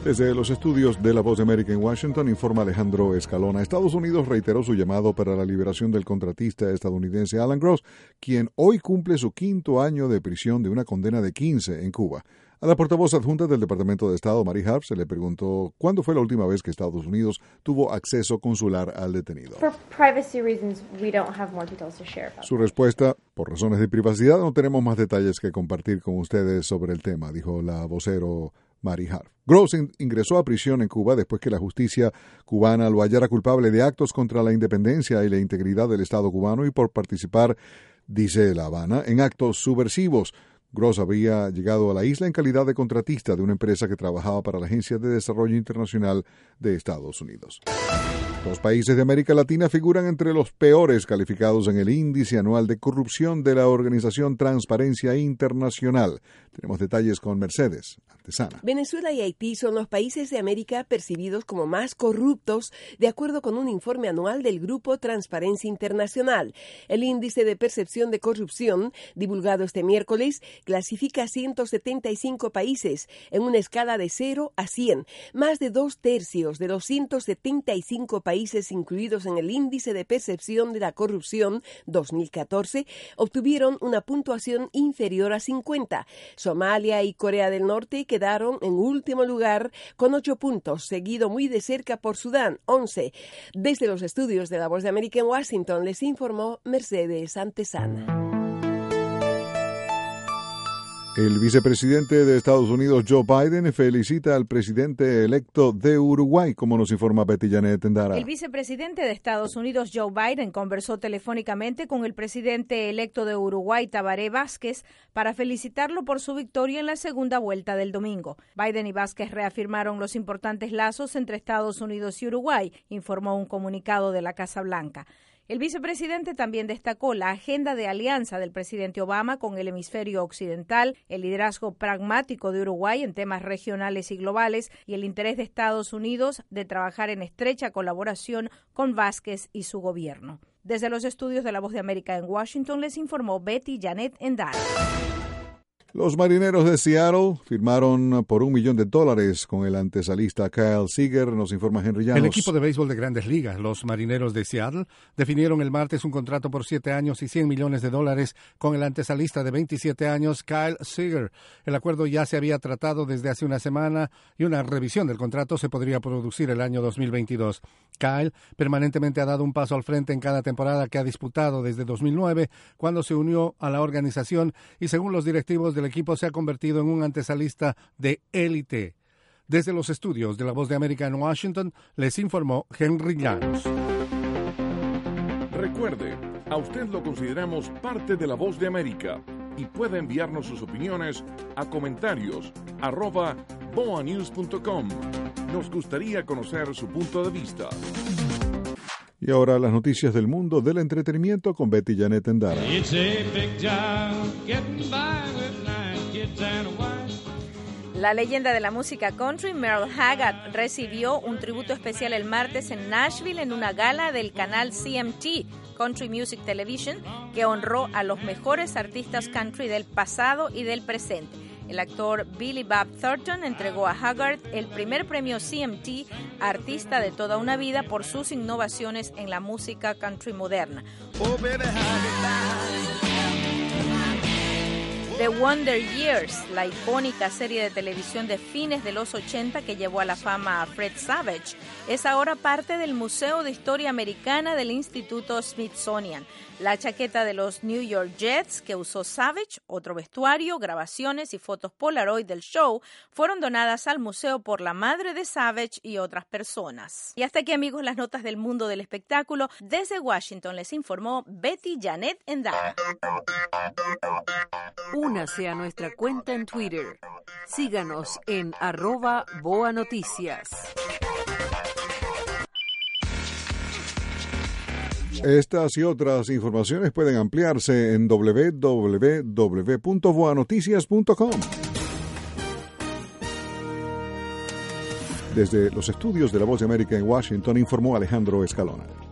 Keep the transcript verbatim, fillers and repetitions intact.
Desde los estudios de La Voz de América en Washington, informa Alejandro Escalona. Estados Unidos reiteró su llamado para la liberación del contratista estadounidense Alan Gross, quien hoy cumple su quinto año de prisión de una condena de quince en Cuba. A la portavoz adjunta del Departamento de Estado, Mary Harf, se le preguntó cuándo fue la última vez que Estados Unidos tuvo acceso consular al detenido. Su respuesta: por razones de privacidad no tenemos más detalles que compartir con ustedes sobre el tema, dijo la vocero Mary Harf. Gross ingresó a prisión en Cuba después que la justicia cubana lo hallara culpable de actos contra la independencia y la integridad del Estado cubano y por participar, dice La Habana, en actos subversivos. Gross había llegado a la isla en calidad de contratista de una empresa que trabajaba para la Agencia de Desarrollo Internacional de Estados Unidos. Los países de América Latina figuran entre los peores calificados en el índice anual de corrupción de la organización Transparencia Internacional. Tenemos detalles con Mercedes Antesana. Venezuela y Haití son los países de América percibidos como más corruptos, de acuerdo con un informe anual del Grupo Transparencia Internacional. El índice de percepción de corrupción, divulgado este miércoles, clasifica a ciento setenta y cinco países en una escala de cero a cien. Más de dos tercios de los ciento setenta y cinco países países incluidos en el índice de percepción de la corrupción dos mil catorce obtuvieron una puntuación inferior a cincuenta. Somalia y Corea del Norte quedaron en último lugar con ocho puntos, seguido muy de cerca por Sudán, once. Desde los estudios de La Voz de América en Washington les informó Mercedes Antesana. El vicepresidente de Estados Unidos, Joe Biden, felicita al presidente electo de Uruguay, como nos informa Betty Janet Endara. El vicepresidente de Estados Unidos, Joe Biden, conversó telefónicamente con el presidente electo de Uruguay, Tabaré Vázquez, para felicitarlo por su victoria en la segunda vuelta del domingo. Biden y Vázquez reafirmaron los importantes lazos entre Estados Unidos y Uruguay, informó un comunicado de la Casa Blanca. El vicepresidente también destacó la agenda de alianza del presidente Obama con el hemisferio occidental, el liderazgo pragmático de Uruguay en temas regionales y globales y el interés de Estados Unidos de trabajar en estrecha colaboración con Vázquez y su gobierno. Desde los estudios de La Voz de América en Washington les informó Betty Janet Endara. Los Marineros de Seattle firmaron por un millón de dólares con el antesalista Kyle Seager, nos informa Henry Llanos. El equipo de béisbol de Grandes Ligas, los Marineros de Seattle, definieron el martes un contrato por siete años y cien millones de dólares con el antesalista de veintisiete años Kyle Seager. El acuerdo ya se había tratado desde hace una semana y una revisión del contrato se podría producir el año dos mil veintidós. Kyle permanentemente ha dado un paso al frente en cada temporada que ha disputado desde dos mil nueve, cuando se unió a la organización y según los directivos del el equipo se ha convertido en un antesalista de élite. Desde los estudios de La Voz de América en Washington, les informó Henry Llanos. Recuerde, a usted lo consideramos parte de La Voz de América y puede enviarnos sus opiniones a comentarios arroba boa news punto com. Nos gustaría conocer su punto de vista. Y ahora las noticias del mundo del entretenimiento con Betty Janet Endara. La leyenda de la música country, Merle Haggard, recibió un tributo especial el martes en Nashville en una gala del canal C M T, Country Music Television, que honró a los mejores artistas country del pasado y del presente. El actor Billy Bob Thornton entregó a Haggard el primer premio C M T Artista de toda una vida por sus innovaciones en la música country moderna. The Wonder Years, la icónica serie de televisión de fines de los ochenta que llevó a la fama a Fred Savage, es ahora parte del Museo de Historia Americana del Instituto Smithsonian. La chaqueta de los New York Jets que usó Savage, otro vestuario, grabaciones y fotos Polaroid del show fueron donadas al museo por la madre de Savage y otras personas. Y hasta aquí, amigos, las notas del mundo del espectáculo. Desde Washington les informó Betty Janet Endara. Únase a nuestra cuenta en Twitter. Síganos en arroba Boa Noticias. Estas y otras informaciones pueden ampliarse en doble u doble u doble u punto boa noticias punto com. Desde los estudios de La Voz de América en Washington informó Alejandro Escalona.